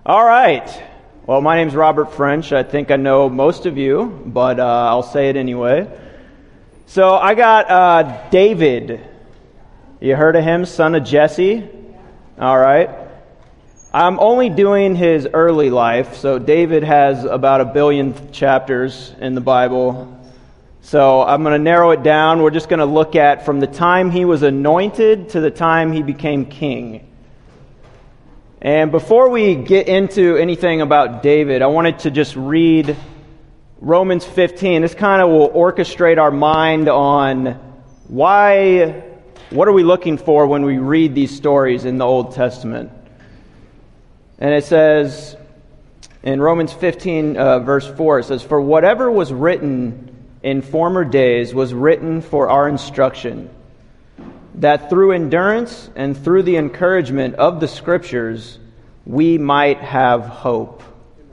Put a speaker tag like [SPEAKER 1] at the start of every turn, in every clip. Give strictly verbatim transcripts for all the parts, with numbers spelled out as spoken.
[SPEAKER 1] All right. Well, my name's Robert French. I think I know most of you, but uh, I'll say it anyway. So I got uh, David. You heard of him, son of Jesse? All right. I'm only doing his early life. So David has about a billion chapters in the Bible. So I'm going to narrow it down. We're just going to look at from the time he was anointed to the time he became king. And before we get into anything about David, I wanted to just read Romans fifteen. This kind of will orchestrate our mind on why, what are we looking for when we read these stories in the Old Testament. And it says in Romans fifteen, uh, verse four, it says, "For whatever was written in former days was written for our instruction, that through endurance and through the encouragement of the Scriptures we might have hope."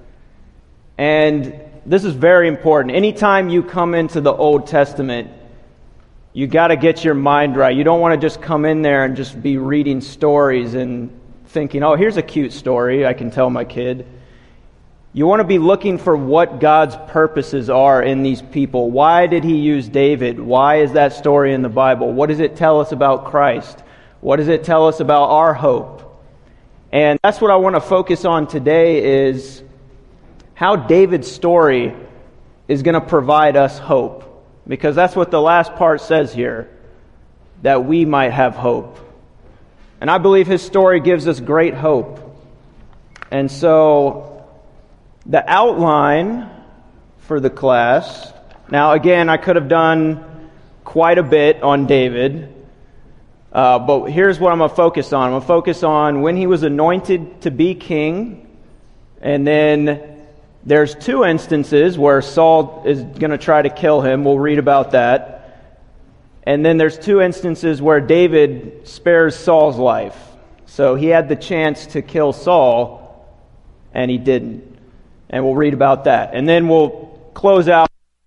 [SPEAKER 1] And this is very important. Anytime you come into the Old Testament, you got to get your mind right. You don't want to just come in there and just be reading stories and thinking, oh, here's a cute story I can tell my kid. You want to be looking for what God's purposes are in these people. Why did he use David? Why is that story in the Bible? What does it tell us about Christ? What does it tell us about our hope? And that's what I want to focus on today, is how David's story is going to provide us hope. Because that's what the last part says here, that we might have hope. And I believe his story gives us great hope. And so the outline for the class. Now, again, I could have done quite a bit on David, uh, but here's what I'm going to focus on. I'm going to focus on when he was anointed to be king, and then there's two instances where Saul is going to try to kill him. We'll read about that. And then there's two instances where David spares Saul's life. So he had the chance to kill Saul, and he didn't. And we'll read about that. And then we'll close out.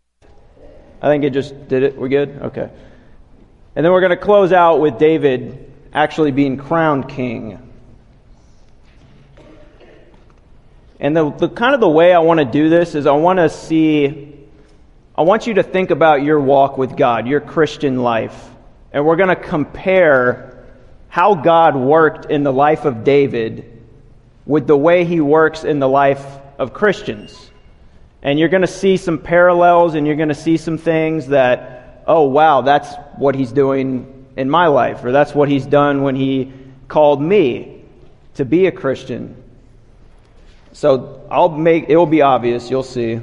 [SPEAKER 1] I think it just did it. We're good? Okay. And then we're going to close out with David actually being crowned king. And the, the kind of the way I want to do this is I want to see, I want you to think about your walk with God, your Christian life. And we're going to compare how God worked in the life of David with the way he works in the life of Christians. And you're going to see some parallels, and you're going to see some things that, oh wow, that's what he's doing in my life, or that's what he's done when he called me to be a Christian. So I'll make, it will be obvious, you'll see.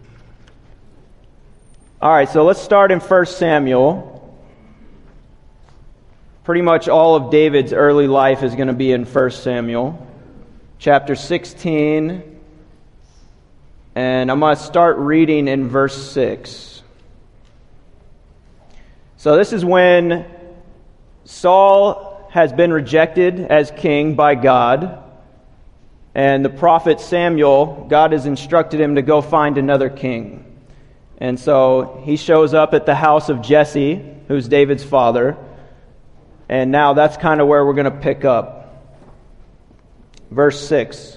[SPEAKER 1] All right, so let's start in First Samuel. Pretty much all of David's early life is going to be in First Samuel. Chapter sixteen. And I'm going to start reading in verse six. So this is when Saul has been rejected as king by God. And the prophet Samuel, God has instructed him to go find another king. And so he shows up at the house of Jesse, who's David's father. And now that's kind of where we're going to pick up. Verse six.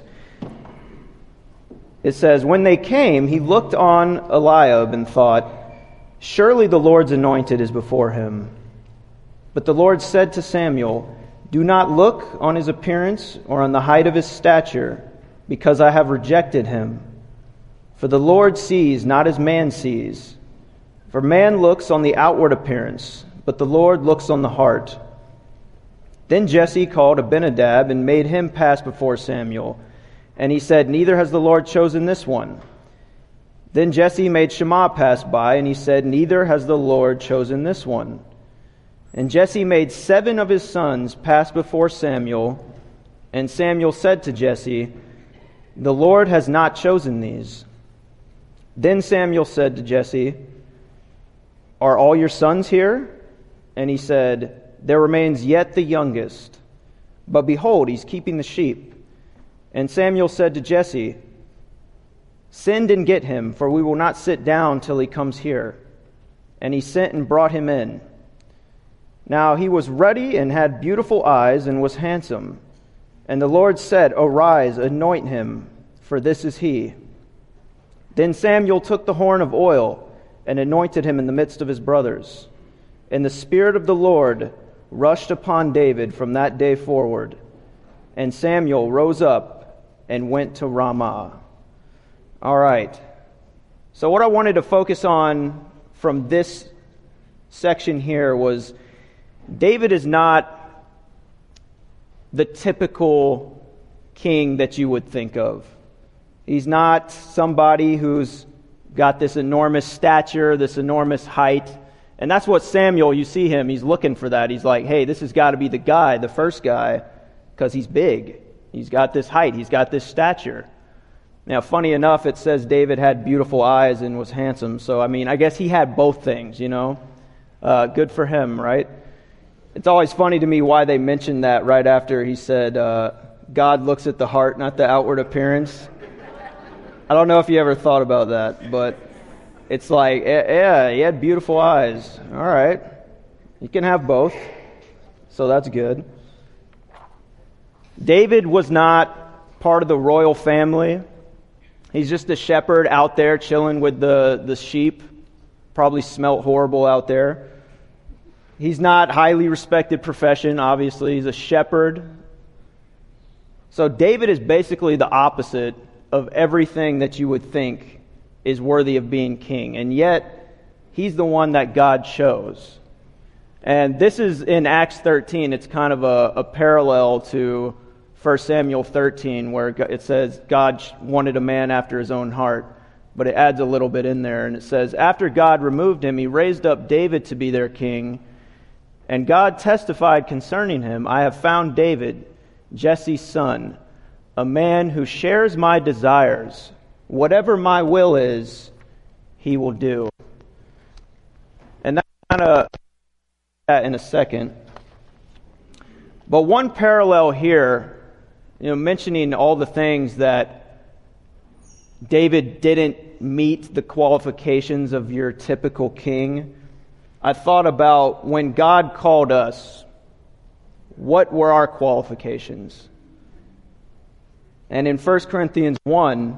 [SPEAKER 1] It says, "When they came, he looked on Eliab and thought, 'Surely the Lord's anointed is before him.' But the Lord said to Samuel, 'Do not look on his appearance or on the height of his stature, because I have rejected him. For the Lord sees not as man sees. For man looks on the outward appearance, but the Lord looks on the heart.' Then Jesse called Abinadab and made him pass before Samuel. And he said, 'Neither has the Lord chosen this one.' Then Jesse made Shammah pass by, and he said, 'Neither has the Lord chosen this one.' And Jesse made seven of his sons pass before Samuel. And Samuel said to Jesse, 'The Lord has not chosen these.' Then Samuel said to Jesse, 'Are all your sons here?' And he said, 'There remains yet the youngest. But behold, he's keeping the sheep.' And Samuel said to Jesse, 'Send and get him, for we will not sit down till he comes here.' And he sent and brought him in. Now he was ruddy and had beautiful eyes and was handsome. And the Lord said, Arise, anoint him, for this is he. Then Samuel took the horn of oil and anointed him in the midst of his brothers. And the Spirit of the Lord rushed upon David from that day forward. And Samuel rose up and went to Ramah. All right. So what I wanted to focus on from this section here was David is not the typical king that you would think of. He's not somebody who's got this enormous stature, this enormous height. And that's what Samuel, you see him, he's looking for that. He's like, hey, this has got to be the guy, the first guy, because he's big. He's got this height. He's got this stature. Now, funny enough, it says David had beautiful eyes and was handsome. So, I mean, I guess he had both things, you know. Uh, good for him, right? It's always funny to me why they mentioned that right after he said, uh, God looks at the heart, not the outward appearance. I don't know if you ever thought about that, but it's like, yeah, he had beautiful eyes. All right. You can have both. So that's good. David was not part of the royal family. He's just a shepherd out there chilling with the, the sheep. Probably smelt horrible out there. He's not highly respected profession, obviously. He's a shepherd. So David is basically the opposite of everything that you would think is worthy of being king. And yet, he's the one that God chose. And this is in Acts thirteen. It's kind of a, a parallel to First Samuel thirteen, where it says God wanted a man after his own heart. But it adds a little bit in there. And it says, after God removed him, he raised up David to be their king. And God testified concerning him, I have found David, Jesse's son, a man who shares my desires. Whatever my will is, he will do. And that's kind of that in a second. But one parallel here, you know, mentioning all the things that David didn't meet the qualifications of your typical king. I thought about when God called us, what were our qualifications? And in First Corinthians one,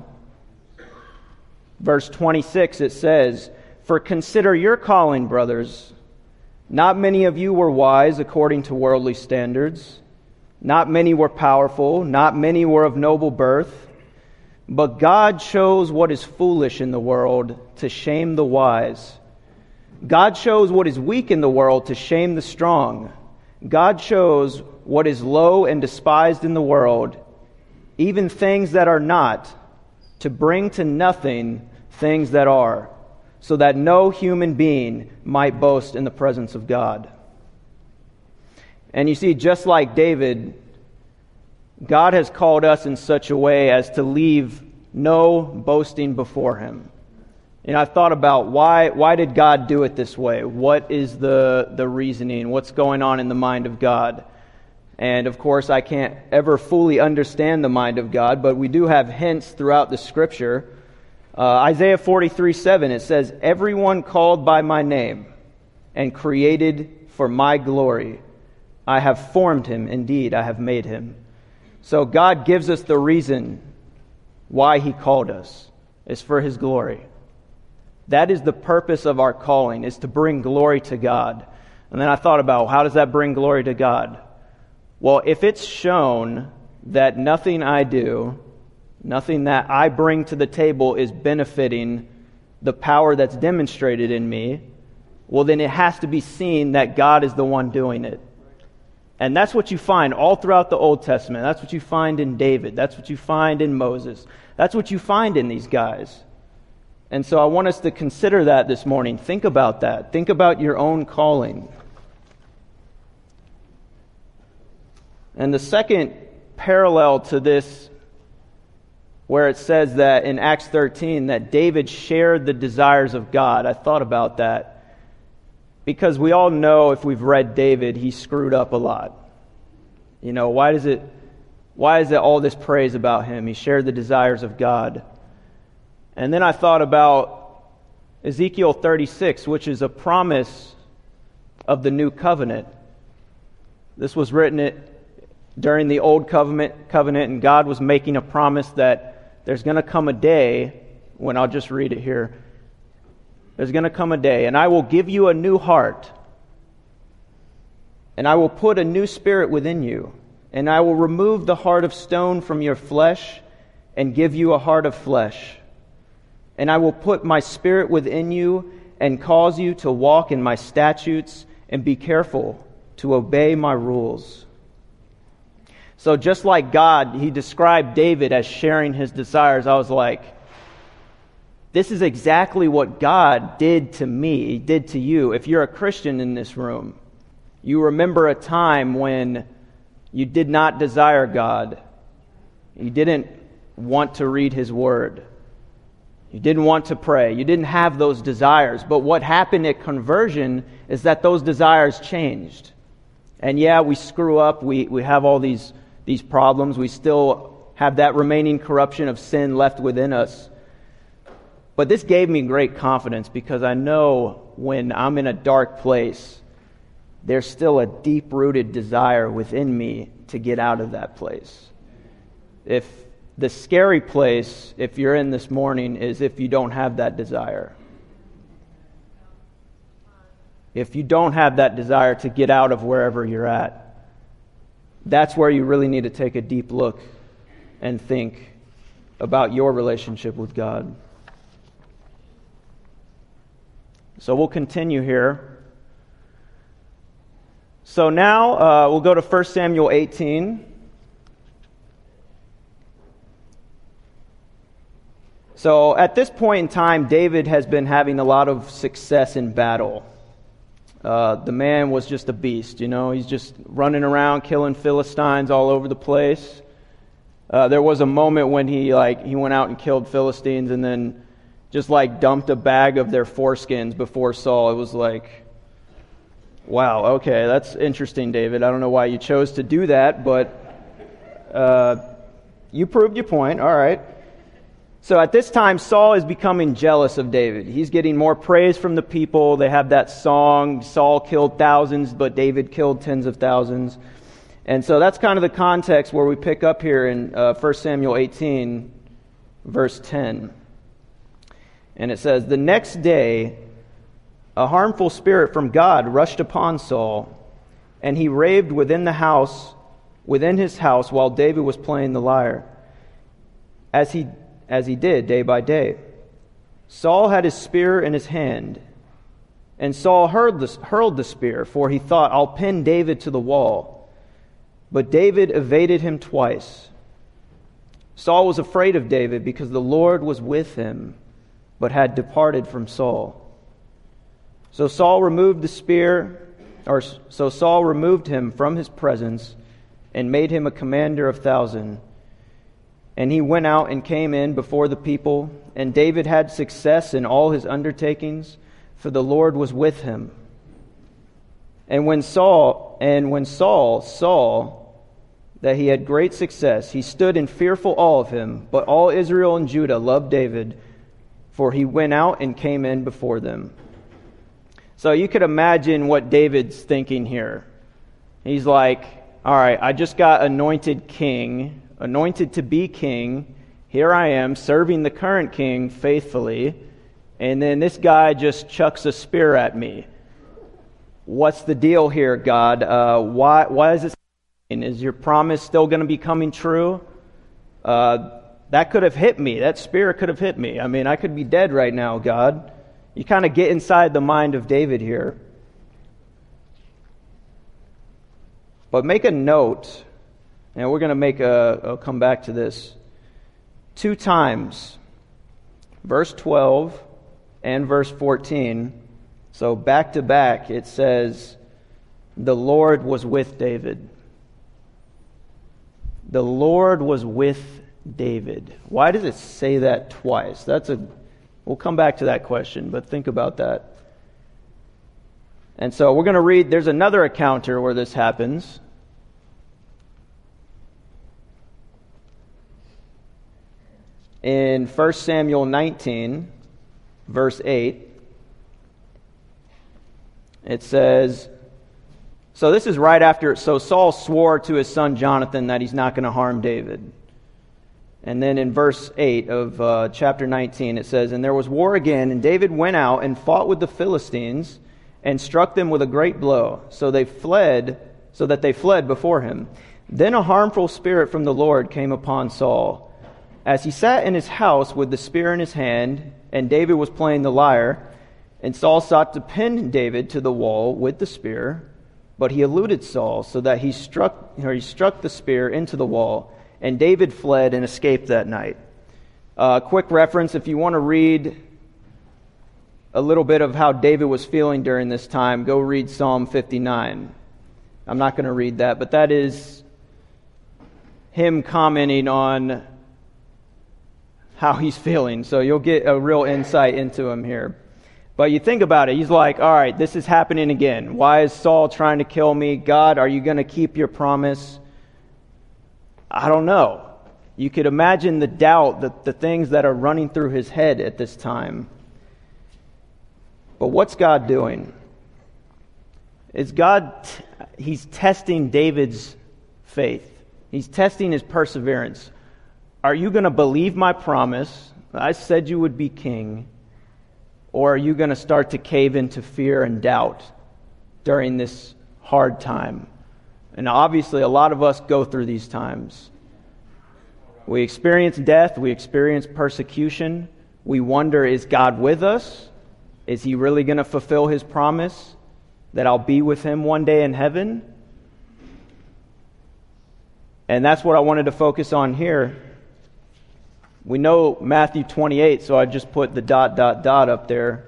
[SPEAKER 1] verse twenty-six, it says, For consider your calling, brothers. Not many of you were wise according to worldly standards. Not many were powerful. Not many were of noble birth. But God chose what is foolish in the world to shame the wise. God chose what is weak in the world to shame the strong. God chose what is low and despised in the world, even things that are not, to bring to nothing things that are, so that no human being might boast in the presence of God. And you see, just like David, God has called us in such a way as to leave no boasting before him. And I've thought about why why did God do it this way? What is the, the reasoning? What's going on in the mind of God? And of course, I can't ever fully understand the mind of God, but we do have hints throughout the Scripture. Uh, Isaiah forty-three seven, it says, Everyone called by my name and created for my glory, I have formed him, indeed, I have made him. So God gives us the reason why he called us. It's for his glory. That is the purpose of our calling, is to bring glory to God. And then I thought about, how does that bring glory to God? Well, if it's shown that nothing I do, nothing that I bring to the table is benefiting the power that's demonstrated in me, well, then it has to be seen that God is the one doing it. And that's what you find all throughout the Old Testament. That's what you find in David. That's what you find in Moses. That's what you find in these guys. And so I want us to consider that this morning. Think about that. Think about your own calling. And the second parallel to this, where it says that in Acts thirteen that David shared the desires of God, I thought about that. Because we all know, if we've read David, he screwed up a lot. You know, why does it, why is it all this praise about him? He shared the desires of God. And then I thought about Ezekiel thirty-six, which is a promise of the new covenant. This was written during the old covenant, covenant, and God was making a promise that there's going to come a day when, I'll just read it here, there's going to come a day, and I will give you a new heart, and I will put a new spirit within you, and I will remove the heart of stone from your flesh and give you a heart of flesh. And I will put my spirit within you and cause you to walk in my statutes and be careful to obey my rules. So just like God, he described David as sharing his desires. I was like, this is exactly what God did to me, he did to you. If you're a Christian in this room, you remember a time when you did not desire God. You didn't want to read his word. You didn't want to pray. You didn't have those desires. But what happened at conversion is that those desires changed. And yeah, we screw up. We, we have all these, these problems. We still have that remaining corruption of sin left within us. But this gave me great confidence because I know when I'm in a dark place, there's still a deep-rooted desire within me to get out of that place. If the scary place, if you're in this morning, is if you don't have that desire. If you don't have that desire to get out of wherever you're at, that's where you really need to take a deep look and think about your relationship with God. So we'll continue here. So now uh, we'll go to First Samuel eighteen. So at this point in time, David has been having a lot of success in battle. Uh, the man was just a beast, you know. He's just running around killing Philistines all over the place. Uh, there was a moment when he like he went out and killed Philistines and then just like dumped a bag of their foreskins before Saul. It was like, wow, okay, that's interesting, David. I don't know why you chose to do that, but uh, you proved your point. All right. So at this time, Saul is becoming jealous of David. He's getting more praise from the people. They have that song, Saul killed thousands, but David killed tens of thousands. And so that's kind of the context where we pick up here in uh, First Samuel eighteen, verse ten. And it says, "The next day, a harmful spirit from God rushed upon Saul, and he raved within the house, within his house, while David was playing the lyre, as he as he did day by day. Saul had his spear in his hand, and Saul hurled the, hurled the spear, for he thought, I'll pin David to the wall. But David evaded him twice. Saul was afraid of David because the Lord was with him, but had departed from Saul. So Saul removed the spear, or so Saul removed him from his presence and made him a commander of thousand. And he went out and came in before the people, and David had success in all his undertakings, for the Lord was with him. And when Saul and when Saul saw that he had great success, he stood in fearful awe of him. But all Israel and Judah loved David, for he went out and came in before them." So you could imagine what David's thinking here. He's like, all right, I just got anointed king, anointed to be king. Here I am serving the current king faithfully, and then this guy just chucks a spear at me. What's the deal here, God? Uh, why why is this happening? Is your promise still going to be coming true? Uh, that could have hit me. That spear could have hit me. I mean, I could be dead right now, God. You kind of get inside the mind of David here. But make a note, and we're going to make a, I'll come back to this, two times, verse twelve and verse fourteen. So back to back, it says, the Lord was with David. The Lord was with David. Why does it say that twice? That's a, we'll come back to that question, but think about that. And so we're going to read, there's another encounter where this happens. In First Samuel nineteen, verse eight, it says, So this is right after, so Saul swore to his son Jonathan that he's not going to harm David. And then in verse eight of uh, chapter nineteen, it says, "And there was war again, and David went out and fought with the Philistines and struck them with a great blow. So they fled, so that they fled before him. Then a harmful spirit from the Lord came upon Saul, as he sat in his house with the spear in his hand, and David was playing the lyre. And Saul sought to pin David to the wall with the spear, but he eluded Saul, so that he struck, or he struck the spear into the wall. And David fled and escaped that night." Uh, quick reference, if you want to read a little bit of how David was feeling during this time, go read Psalm fifty-nine. I'm not going to read that, but that is him commenting on how he's feeling. So you'll get a real insight into him here. But you think about it, he's like, all right, this is happening again. Why is Saul trying to kill me? God, are you going to keep your promise? I don't know. You could imagine the doubt, the, the things that are running through his head at this time. But what's God doing? Is God, he's testing David's faith. He's testing his perseverance. Are you going to believe my promise? I said you would be king. Or are you going to start to cave into fear and doubt during this hard time? And obviously, a lot of us go through these times. We experience death. We experience persecution. We wonder, is God with us? Is he really going to fulfill his promise that I'll be with him one day in heaven? And that's what I wanted to focus on here. We know Matthew twenty-eight, so I just put the dot, dot, dot up there.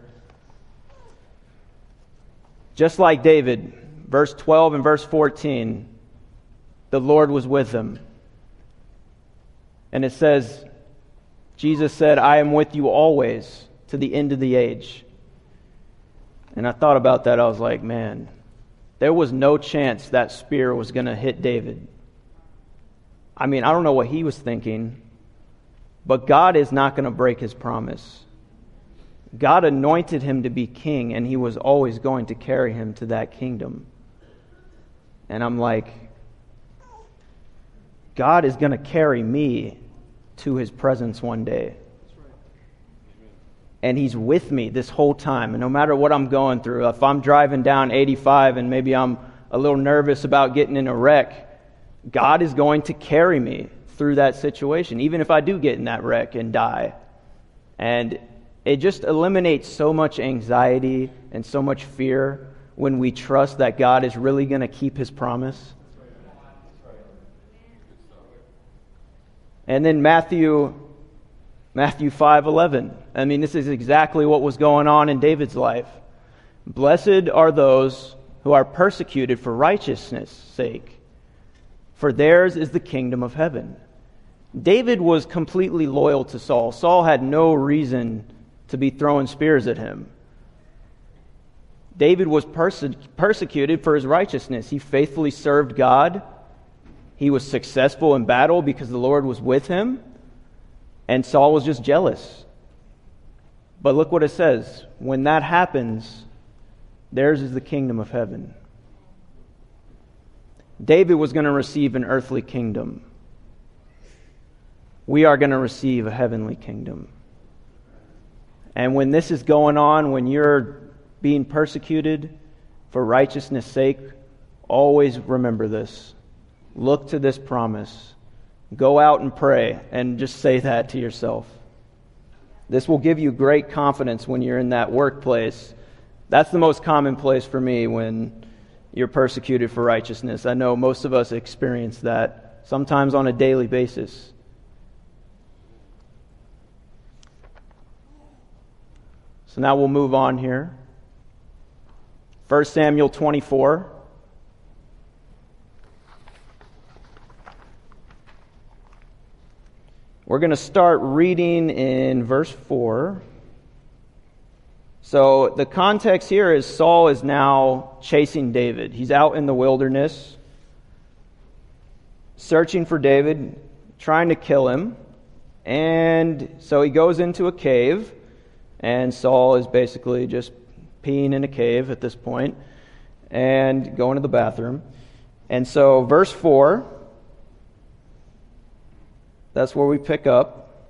[SPEAKER 1] Just like David, verse twelve and verse fourteen, the Lord was with them. And it says, Jesus said, "I am with you always to the end of the age." And I thought about that. I was like, man, there was no chance that spear was going to hit David. I mean, I don't know what he was thinking, but God is not going to break his promise. God anointed him to be king, and he was always going to carry him to that kingdom. And I'm like, God is going to carry me to his presence one day. And he's with me this whole time. And no matter what I'm going through, if I'm driving down eighty-five and maybe I'm a little nervous about getting in a wreck, God is going to carry me through that situation, even if I do get in that wreck and die. And it just eliminates so much anxiety and so much fear when we trust that God is really going to keep his promise. And then Matthew Matthew five eleven. I mean, this is exactly what was going on in David's life. "Blessed are those who are persecuted for righteousness' sake, for theirs is the kingdom of heaven." David was completely loyal to Saul. Saul had no reason to be throwing spears at him. David was perse- persecuted for his righteousness. He faithfully served God. He was successful in battle because the Lord was with him. And Saul was just jealous. But look what it says. When that happens, theirs is the kingdom of heaven. David was going to receive an earthly kingdom. We are going to receive a heavenly kingdom. And when this is going on, when you're being persecuted for righteousness' sake, always remember this. Look to this promise. Go out and pray and just say that to yourself. This will give you great confidence when you're in that workplace. That's the most common place for me when you're persecuted for righteousness. I know most of us experience that sometimes on a daily basis. So now we'll move on here. First Samuel twenty-four. We're going to start reading in verse four. So the context here is Saul is now chasing David. He's out in the wilderness, searching for David, trying to kill him. And so he goes into a cave, and Saul is basically just peeing in a cave at this point. and going to the bathroom. And so verse four, that's where we pick up.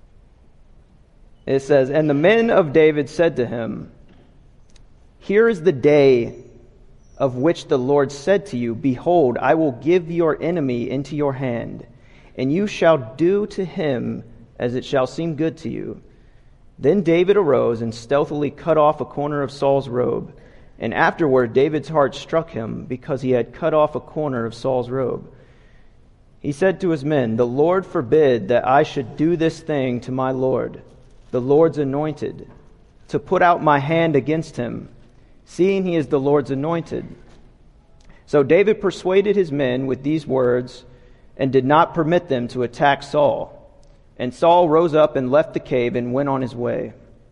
[SPEAKER 1] It says, "And the men of David said to him, 'Here is the day of which the Lord said to you, Behold, I will give your enemy into your hand, and you shall do to him as it shall seem good to you.' Then David arose and stealthily cut off a corner of Saul's robe. And afterward David's heart struck him because he had cut off a corner of Saul's robe. He said to his men, 'The Lord forbid that I should do this thing to my Lord, the Lord's anointed, to put out my hand against him, seeing he is the Lord's anointed.' So David persuaded his men with these words and did not permit them to attack Saul. And Saul rose up and left the cave and went on his way."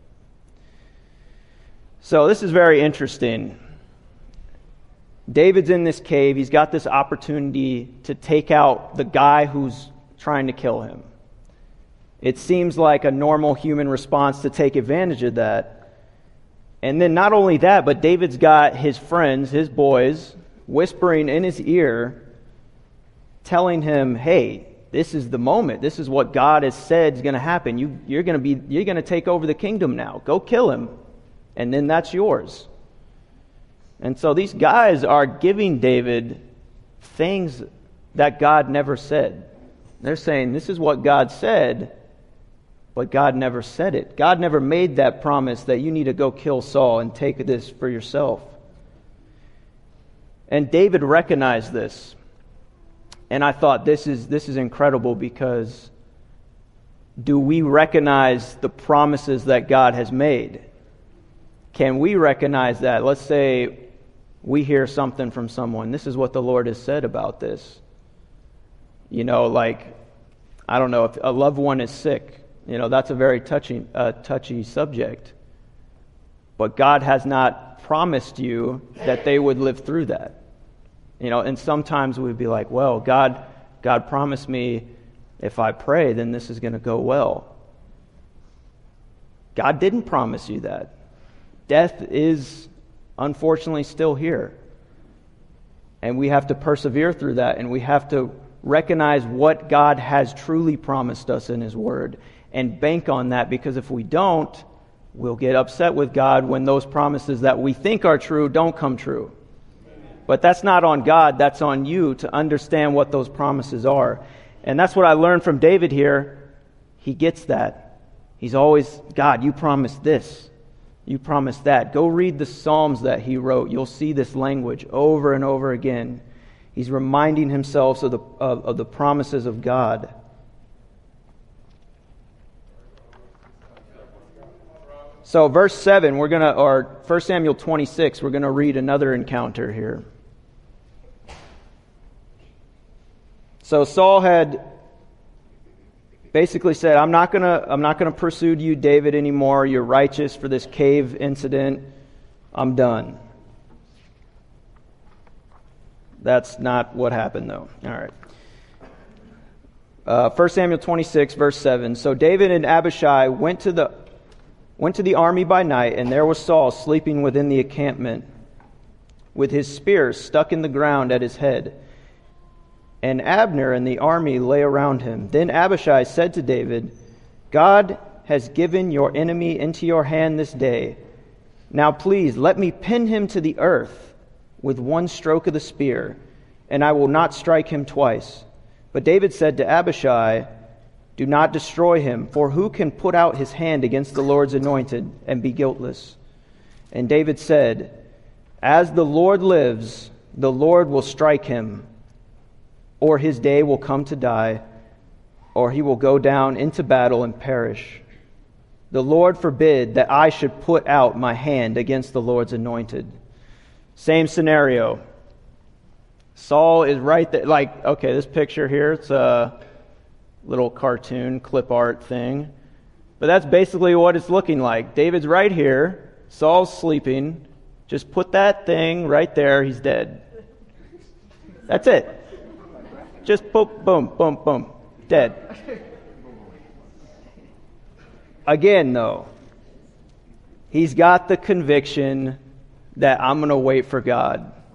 [SPEAKER 1] So this is very interesting. David's in this cave. He's got this opportunity to take out the guy who's trying to kill him. It seems like a normal human response to take advantage of that. And then not only that, but David's got his friends, his boys, whispering in his ear, telling him, "Hey, this is the moment. This is what God has said is going to happen. You, you're going to be, you're going to take over the kingdom now. Go kill him, and then that's yours." And so these guys are giving David things that God never said. They're saying, this is what God said, but God never said it. God never made that promise that you need to go kill Saul and take this for yourself. And David recognized this. And I thought, this is this is incredible, because do we recognize the promises that God has made? Can we recognize that? Let's say we hear something from someone. This is what the Lord has said about this. You know, like, I don't know, if a loved one is sick, you know, that's a very touchy, uh, touchy subject. But God has not promised you that they would live through that. You know, and sometimes we'd be like, well, God, God promised me if I pray, then this is going to go well. God didn't promise you that. Death is unfortunately still here. And we have to persevere through that, and we have to recognize what God has truly promised us in His Word and bank on that, because if we don't, we'll get upset with God when those promises that we think are true don't come true. But that's not on God, that's on you to understand what those promises are. And that's what I learned from David here. He gets that. He's always, God, you promised this. You promised that. Go read the Psalms that he wrote. You'll see this language over and over again. He's reminding himself of the, of, of the promises of God. So verse seven, we're going to, or First Samuel twenty-six, we're going to read another encounter here. So Saul had basically said, I'm not going to I'm not going to pursue you, David, anymore. You're righteous for this cave incident. I'm done. That's not what happened, though. All right. Uh, First Samuel twenty-six, verse seven. So David and Abishai went to the went to the army by night, and there was Saul sleeping within the encampment, with his spear stuck in the ground at his head. And Abner and the army lay around him. Then Abishai said to David, God has given your enemy into your hand this day. Now please let me pin him to the earth with one stroke of the spear, and I will not strike him twice. But David said to Abishai, do not destroy him, for who can put out his hand against the Lord's anointed and be guiltless? And David said, as the Lord lives, the Lord will strike him, or his day will come to die, or he will go down into battle and perish. The Lord forbid that I should put out my hand against the Lord's anointed. Same scenario. Saul is right there. Like, okay, this picture here, it's a little cartoon, clip art thing. But that's basically what it's looking like. David's right here. Saul's sleeping. Just put that thing right there. He's dead. That's it. Just boom, boom, boom, boom. Dead. Again, though, he's got the conviction that I'm going to wait for God.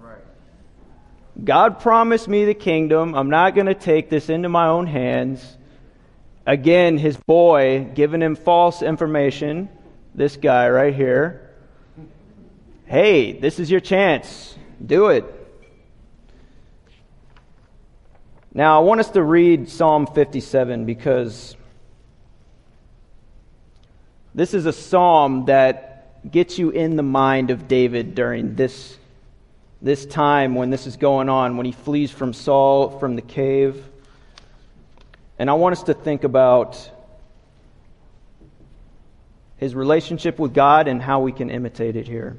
[SPEAKER 1] God promised me the kingdom. I'm not going to take this into my own hands. Again, his boy giving him false information. This guy right here. Hey, this is your chance. Do it. Now, I want us to read Psalm fifty-seven because this is a psalm that gets you in the mind of David during this, this time when this is going on, when he flees from Saul, from the cave. And I want us to think about his relationship with God and how we can imitate it here.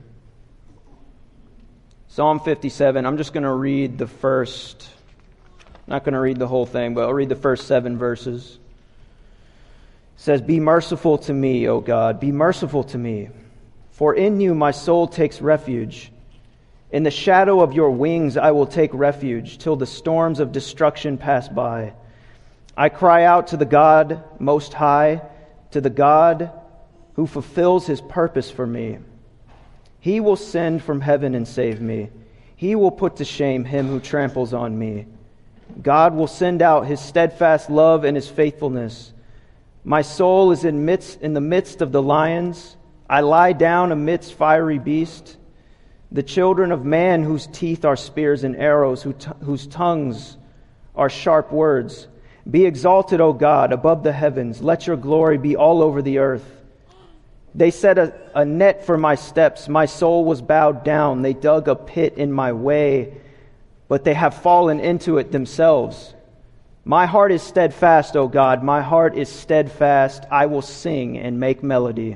[SPEAKER 1] Psalm fifty-seven, I'm just going to read the first, not going to read the whole thing, but I'll read the first seven verses. It says, "Be merciful to me, O God, be merciful to me, for in you my soul takes refuge. In the shadow of your wings I will take refuge till the storms of destruction pass by. I cry out to the God Most High, to the God who fulfills his purpose for me. He will send from heaven and save me. He will put to shame him who tramples on me. God will send out his steadfast love and his faithfulness. My soul is in midst in the midst of the lions. I lie down amidst fiery beasts. The children of man whose teeth are spears and arrows, who t- whose tongues are sharp words. Be exalted, O God, above the heavens. Let your glory be all over the earth. They set a, a net for my steps. My soul was bowed down. They dug a pit in my way, but they have fallen into it themselves. My heart is steadfast, O God. My heart is steadfast. I will sing and make melody."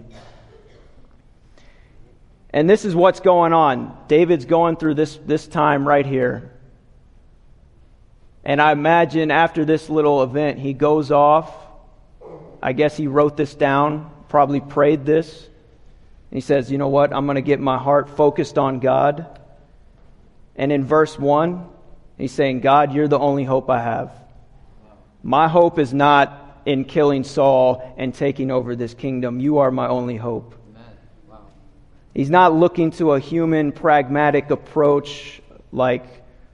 [SPEAKER 1] And this is what's going on. David's going through this, this time right here. And I imagine after this little event, he goes off. I guess he wrote this down, probably prayed this. And he says, you know what? I'm going to get my heart focused on God. And in verse one, he's saying, God, you're the only hope I have. My hope is not in killing Saul and taking over this kingdom. You are my only hope. Wow. He's not looking to a human pragmatic approach like,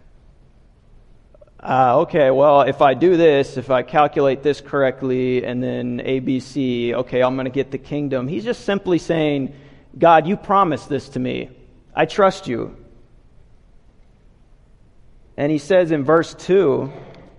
[SPEAKER 1] Uh, okay, well, if I do this, if I calculate this correctly, and then A B C, okay, I'm going to get the kingdom. He's just simply saying, God, you promised this to me. I trust you. And he says in verse two,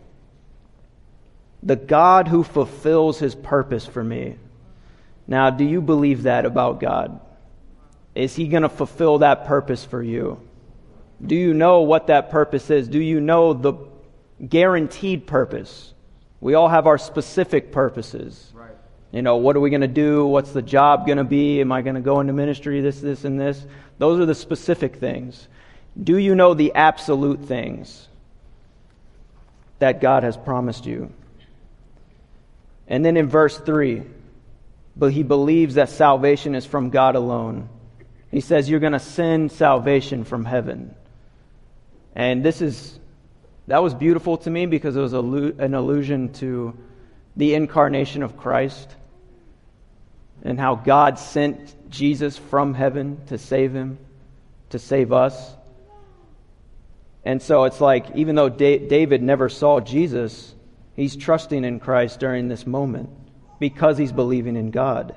[SPEAKER 1] the God who fulfills his purpose for me. Now, do you believe that about God? Is he going to fulfill that purpose for you? Do you know what that purpose is? Do you know the guaranteed purpose? We all have our specific purposes. Right. You know, what are we going to do? What's the job going to be? Am I going to go into ministry? This, this, and this. Those are the specific things. Do you know the absolute things that God has promised you? And then in verse three, but he believes that salvation is from God alone. He says you're going to send salvation from heaven. And this is That was beautiful to me because it was an allusion to the incarnation of Christ and how God sent Jesus from heaven to save him, to save us. And so it's like, even though David never saw Jesus, he's trusting in Christ during this moment because he's believing in God.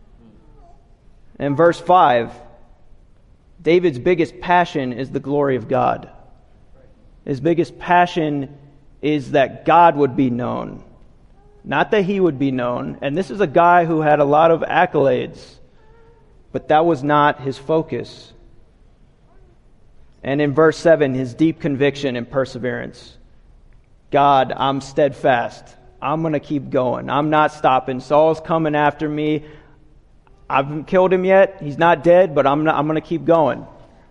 [SPEAKER 1] In verse five, David's biggest passion is the glory of God. His biggest passion is that God would be known, not that he would be known. And this is a guy who had a lot of accolades, but that was not his focus. And in verse seven, his deep conviction and perseverance. God, I'm steadfast. I'm going to keep going. I'm not stopping. Saul's coming after me. I haven't killed him yet. He's not dead, but I'm not, I'm going to keep going.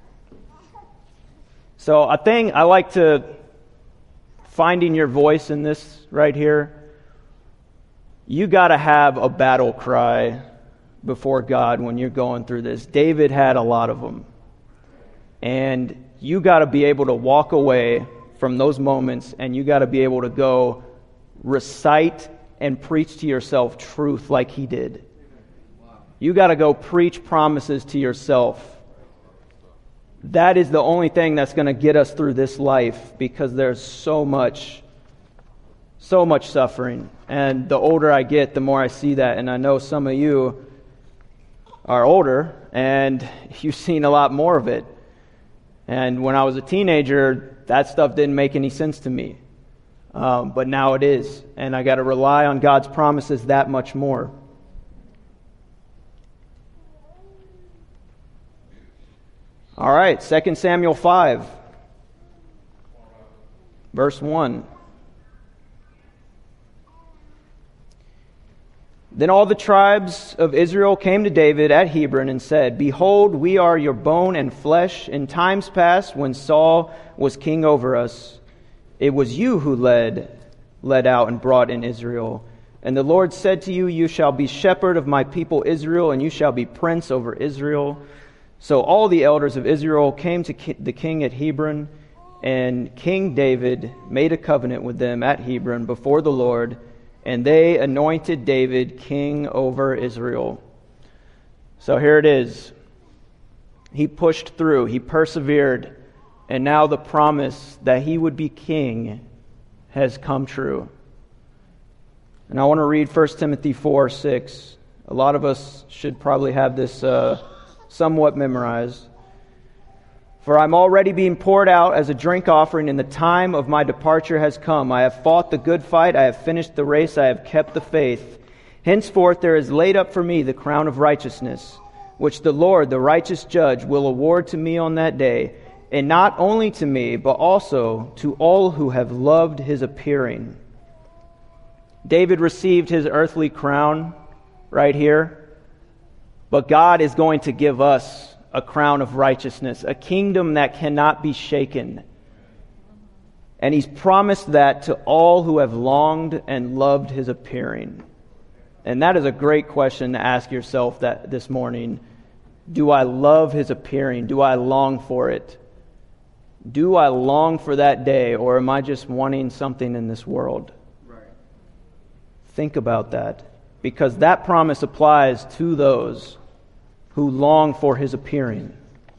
[SPEAKER 1] So a thing I like to, finding your voice in this right here, you got to have a battle cry before God when you're going through this. David had a lot of them. And you got to be able to walk away from those moments, and you got to be able to go recite and preach to yourself truth like he did. You got to go preach promises to yourself. that is the only thing that's going to get us through this life, because there's so much, so much suffering. And the older I get, the more I see that. And I know some of you are older, and you've seen a lot more of it. And when I was a teenager, that stuff didn't make any sense to me. Um, but now it is. And I got to rely on God's promises that much more. All right, Second Samuel five, verse one. Then all the tribes of Israel came to David at Hebron and said, Behold, we are your bone and flesh. In times past, when Saul was king over us, it was you who led, led out and brought in Israel. And the Lord said to you, You shall be shepherd of my people Israel, and you shall be prince over Israel. So all the elders of Israel came to the king at Hebron, and King David made a covenant with them at Hebron before the Lord, and they anointed David king over Israel. So here it is. He pushed through, he persevered, and now the promise that he would be king has come true. And I want to read First Timothy four six. A lot of us should probably have this uh, somewhat memorized. For I'm already being poured out as a drink offering, and the time of my departure has come. I have fought the good fight, I have finished the race, I have kept the faith. Henceforth there is laid up for me the crown of righteousness, which the Lord, the righteous judge, will award to me on that day, and not only to me, but also to all who have loved his appearing. David received his earthly crown right here. But God is going to give us a crown of righteousness, a kingdom that cannot be shaken. And he's promised that to all who have longed and loved his appearing. And that is a great question to ask yourself that this morning. Do I love his appearing? Do I long for it? Do I long for that day, or am I just wanting something in this world? Right. Think about that, because that promise applies to those who long for his appearing.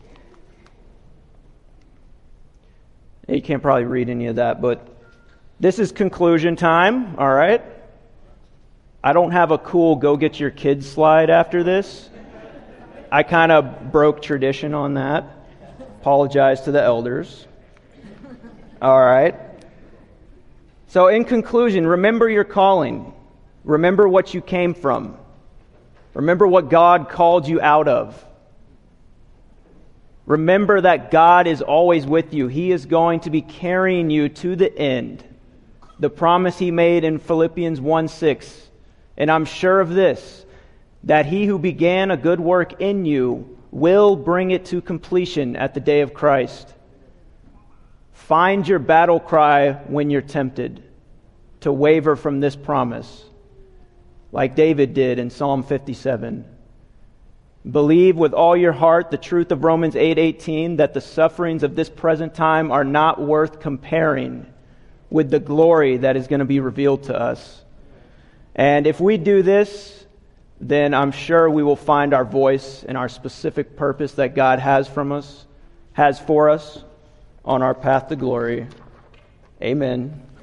[SPEAKER 1] You can't probably read any of that, but this is conclusion time, all right? I don't have a cool go get your kids slide after this. I kind of broke tradition on that. Apologize to the elders. All right. So in conclusion, remember your calling. Remember what you came from. Remember what God called you out of. Remember that God is always with you. He is going to be carrying you to the end. The promise he made in Philippians one six. And I'm sure of this, that he who began a good work in you will bring it to completion at the day of Christ. Find your battle cry when you're tempted to waver from this promise, like David did in Psalm fifty-seven. Believe with all your heart the truth of Romans eight eighteen, that the sufferings of this present time are not worth comparing with the glory that is going to be revealed to us. And if we do this, then I'm sure we will find our voice and our specific purpose that God has from us, has for us on our path to glory. Amen.